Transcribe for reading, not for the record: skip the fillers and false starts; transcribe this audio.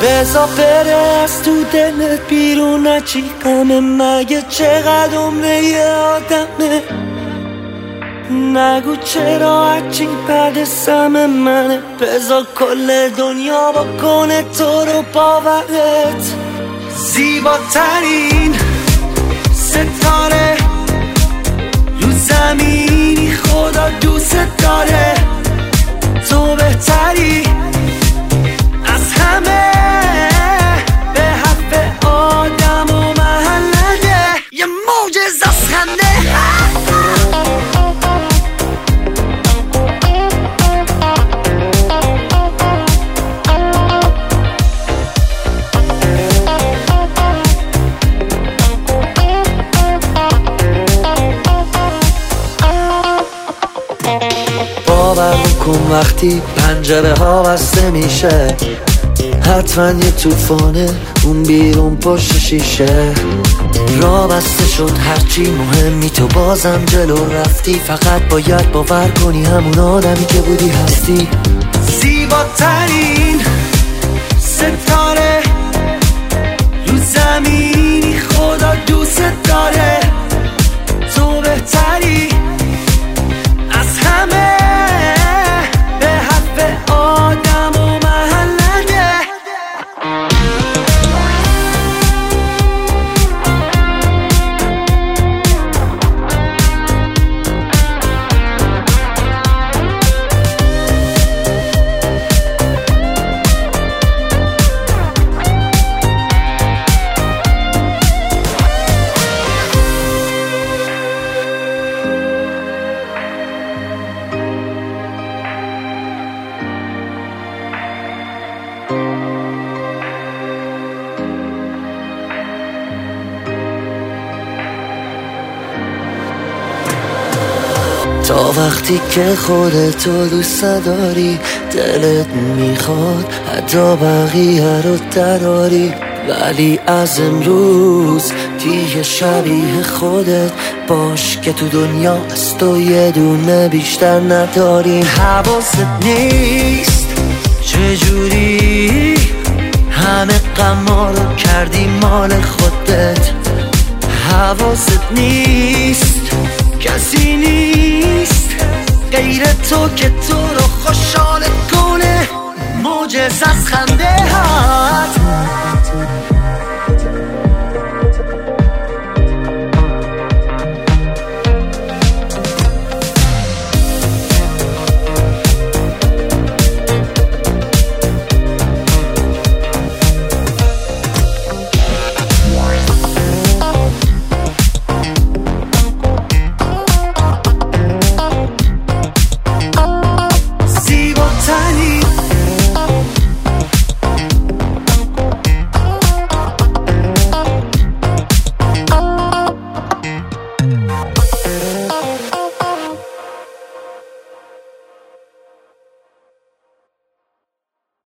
بذار بره از تو دلت بیرون، نچی غمه مگه چقدر عمره یه آدمه. نگو چرا هرچی بعد سم منه، بذار کل دنیا بکنه تو رو باورت. زیباترین ستاره رو زمینی خدا دوست داره، تو بهتری از همه به حرف آدم و محله، یه معجزه از خنده. باور کن وقتی پنجره ها بسته میشه، حتما یه طوفانه اون بیرون پشت شیشه. راه بسته شد هرچی مهمی تو بازم جلو رفتی، فقط باید باور کنی همون آدمی که بودی هستی. زیباترین ستاره رو زمینی خدا دوست داره، تو بهتری از همه به حرف آدم و محله. تا وقتی که خودتو دوست داری، دلت میخواد حتی بقیه رو دراری، ولی از امروز دیگه شبیه خودت باش که تو دنیا از تو یه دونه بیشتر نداری. حواست نیست چجوری همه غما رو کردی مال خودت، حواست نیست کسی نیست غیر تو که تو رو خوشحال کنه. معجزه از خنده هات